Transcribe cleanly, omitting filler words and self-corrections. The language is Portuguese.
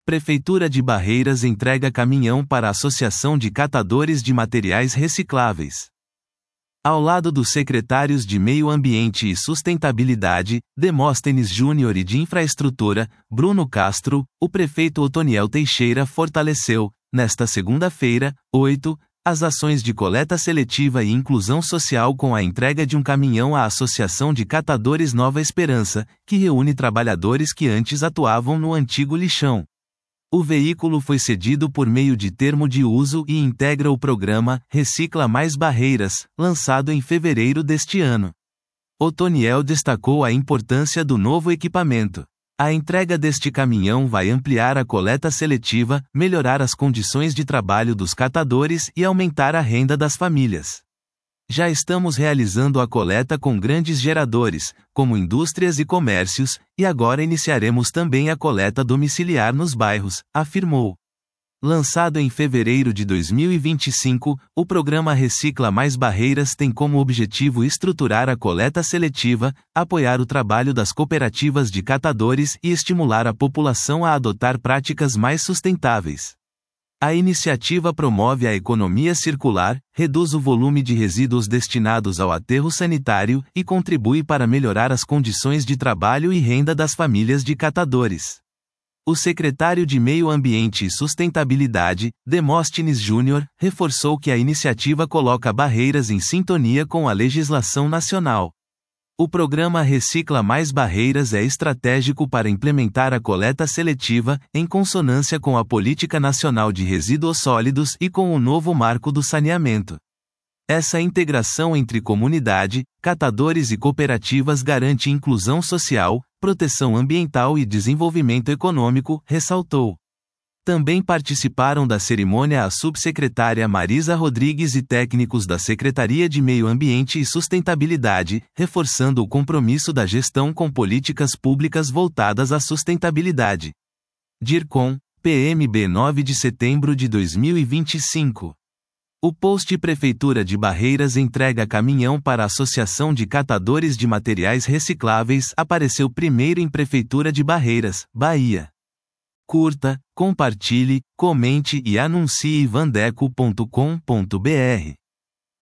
Prefeitura de Barreiras entrega caminhão para a Associação de Catadores de Materiais Recicláveis. Ao lado dos secretários de Meio Ambiente e Sustentabilidade, Demóstenes Júnior, e de Infraestrutura, Bruno Castro, o prefeito Otoniel Teixeira fortaleceu, nesta segunda-feira, 8, as ações de coleta seletiva e inclusão social com a entrega de um caminhão à Associação de Catadores Nova Esperança, que reúne trabalhadores que antes atuavam no antigo lixão. O veículo foi cedido por meio de termo de uso e integra o programa Recicla Mais Barreiras, lançado em fevereiro deste ano. Otoniel destacou a importância do novo equipamento. A entrega deste caminhão vai ampliar a coleta seletiva, melhorar as condições de trabalho dos catadores e aumentar a renda das famílias. Já estamos realizando a coleta com grandes geradores, como indústrias e comércios, e agora iniciaremos também a coleta domiciliar nos bairros, afirmou. Lançado em fevereiro de 2025, o programa Recicla Mais Barreiras tem como objetivo estruturar a coleta seletiva, apoiar o trabalho das cooperativas de catadores e estimular a população a adotar práticas mais sustentáveis. A iniciativa promove a economia circular, reduz o volume de resíduos destinados ao aterro sanitário e contribui para melhorar as condições de trabalho e renda das famílias de catadores. O secretário de Meio Ambiente e Sustentabilidade, Demóstenes Júnior, reforçou que a iniciativa coloca Barreiras em sintonia com a legislação nacional. O programa Recicla Mais Barreiras é estratégico para implementar a coleta seletiva, em consonância com a Política Nacional de Resíduos Sólidos e com o novo marco do saneamento. Essa integração entre comunidade, catadores e cooperativas garante inclusão social, proteção ambiental e desenvolvimento econômico, ressaltou. Também participaram da cerimônia a subsecretária Marisa Rodrigues e técnicos da Secretaria de Meio Ambiente e Sustentabilidade, reforçando o compromisso da gestão com políticas públicas voltadas à sustentabilidade. DIRCOM, PMB 9 de setembro de 2025. O post Prefeitura de Barreiras entrega caminhão para a Associação de Catadores de Materiais Recicláveis apareceu primeiro em Prefeitura de Barreiras, Bahia. Curta, compartilhe, comente e anuncie vandeco.com.br.